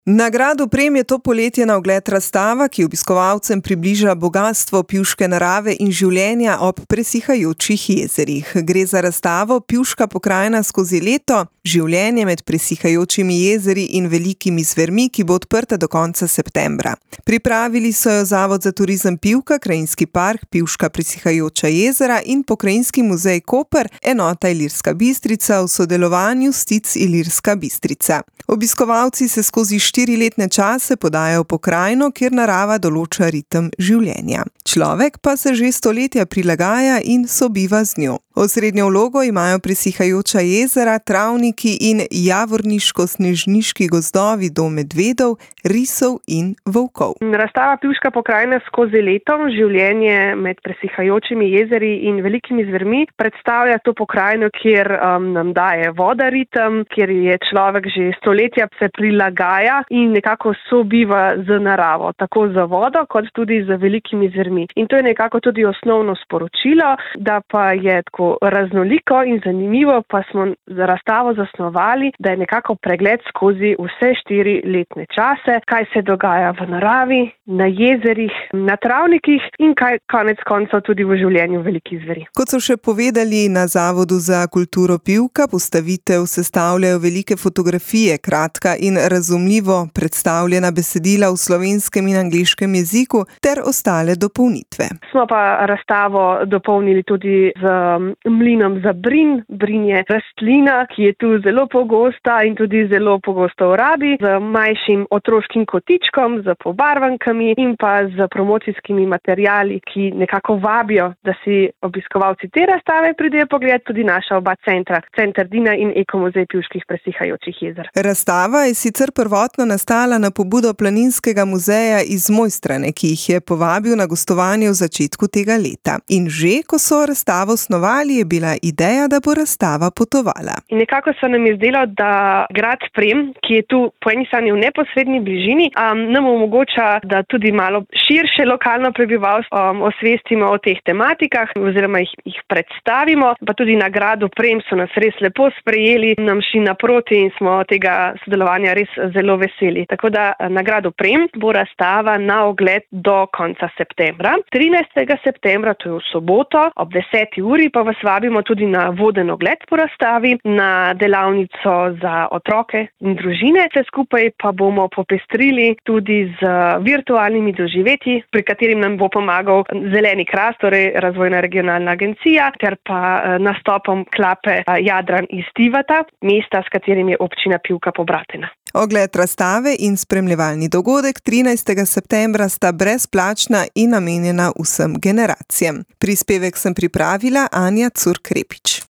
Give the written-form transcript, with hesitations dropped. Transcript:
Na gradu Prem je to poletje na ogled razstava, ki obiskovalcem približa bogastvo pivške narave in življenja ob presihajočih jezerih. Gre za razstavo Pivška pokrajina skozi leto, življenje med presihajočimi jezeri in velikimi zvermi, ki bo odprta do konca septembra. Pripravili so jo Zavod za turizem Pivka, Krajinski park Pivška presihajoča jezera in Pokrajinski muzej Koper, enota Ilirska Bistrica v sodelovanju s TIC Ilirska Bistrica. Obiskovalci se skozi 4-letne čase podajo v pokrajino, kjer narava določa ritem življenja. Človek pa se že stoletja prilagaja in sobiva z njo. Osrednjo vlogo imajo presihajoča jezera, travniki in javorniško-snežniški gozdovi do medvedov, risov in volkov. Razstava Pivška pokrajina skozi leto, življenje med presihajočimi jezeri in velikimi zvermi predstavlja to pokrajino, kjer nam daje voda ritem, kjer je človek že stoletja se prilagaja in nekako sobiva z naravo, tako za vodo kot tudi z velikimi zvermi. In to je nekako tudi osnovno sporočilo, da pa je tako raznoliko in zanimivo, pa smo za razstavo zasnovali, da je nekako pregled skozi vse 4-letne čase, kaj se dogaja v naravi, na jezerih, na travnikih in kaj konec koncev tudi v življenju velikih zveri. Kot so še povedali na Zavodu za kulturo Pivka, postavitev sestavljajo velike fotografije, kratka in razumljivo predstavljena besedila v slovenskem in angleškem jeziku ter ostale dopolnitve. Smo pa razstavo dopolnili tudi z mlinom za brin. Brin je rastlina, ki je tu zelo pogosta in tudi zelo pogosto v rabi, z manjšim otroškim kotičkom, z pobarvankami in pa z promocijskimi materiali, ki nekako vabijo, da si obiskovalci te razstave pridejo pogledati tudi naša oba centra, Center Dina in Ekomuzej Pivških presihajočih jezer. Razstava je sicer prvotno nastala na pobudo Planinskega muzeja iz Mojstrane, ki jih je povabil na gostovanje v začetku tega leta. In že, ko so razstavo snovali, je bila ideja, da bo razstava potovala. In nekako se nam je zdelo, da grad Prem, ki je tu po eni strani v neposredni bližini, nam omogoča, da tudi malo širše lokalno prebivalstvo osvestimo o teh tematikah oziroma jih predstavimo. Pa tudi na gradu Prem so nas res lepo sprejeli, nam šli naproti in smo tega sodelovanja res zelo veseli. Tako da na gradu Prem bo razstava na ogled do konca septembra. 13. septembra, to je v soboto, ob 10. uri pa vas vabimo tudi na voden ogled po razstavi, na delavnico za otroke in družine. Vse skupaj pa bomo popestrili tudi z virtualnimi doživetji, pri katerim nam bo pomagal Zeleni kras, torej Razvojna regionalna agencija, ter pa nastopom klape Jadran iz Tivata, mesta, s katerim je občina Pivka pobratena. Ogled razstave in spremljevalni dogodek 13. septembra sta brezplačna in namenjena vsem generacijam. Prispevek sem pripravila Anja Curk-Repič.